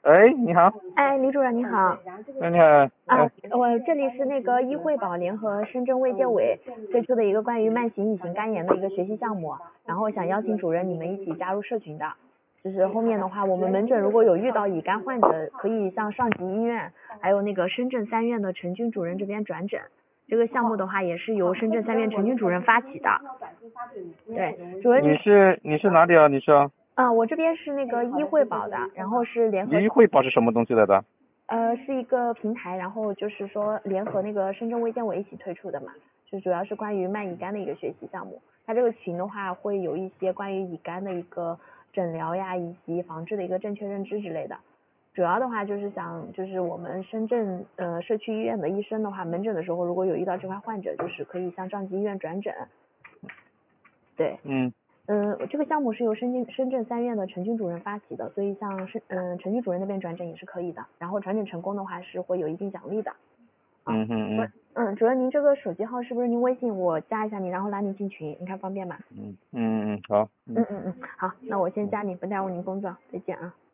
哎，你好。 哎，李主任你好。 哎，你好。 啊，我这里是那个医惠保联合深圳卫健委推出的一个关于慢性乙型肝炎的一个学习项目，然后想邀请主任你们一起加入社群的。就是后面的话，我们门诊如果有遇到乙肝患者，可以向上级医院，还有那个深圳3院的陈军主任这边转诊。这个项目的话，也是由深圳3院陈军主任发起的。对，主任你是哪里啊？你是啊？ 我这边是那个医惠保的，然后是联合医惠保是什么东西来的？ 是一个平台，然后就是说联合那个深圳卫健委一起推出的嘛，就主要是关于慢乙肝的一个学习项目。它这个群的话会有一些关于乙肝的一个诊疗呀，以及防治的一个正确认知之类的。主要的话就是就是我们深圳社区医院的医生的话，门诊的时候如果有遇到这块患者，就是可以向上级医院转诊。对。 嗯。 这个项目是由深圳3院的陈军主任发起的，所以像陈军主任那边转诊也是可以的，然后转诊成功的话是会有一定奖励的。 嗯嗯嗯。 主任您这个手机号是不是您微信我加一下你，然后拉您进群，你看方便吗？ 好。 好，那我先加你，不耽误您工作，再见啊。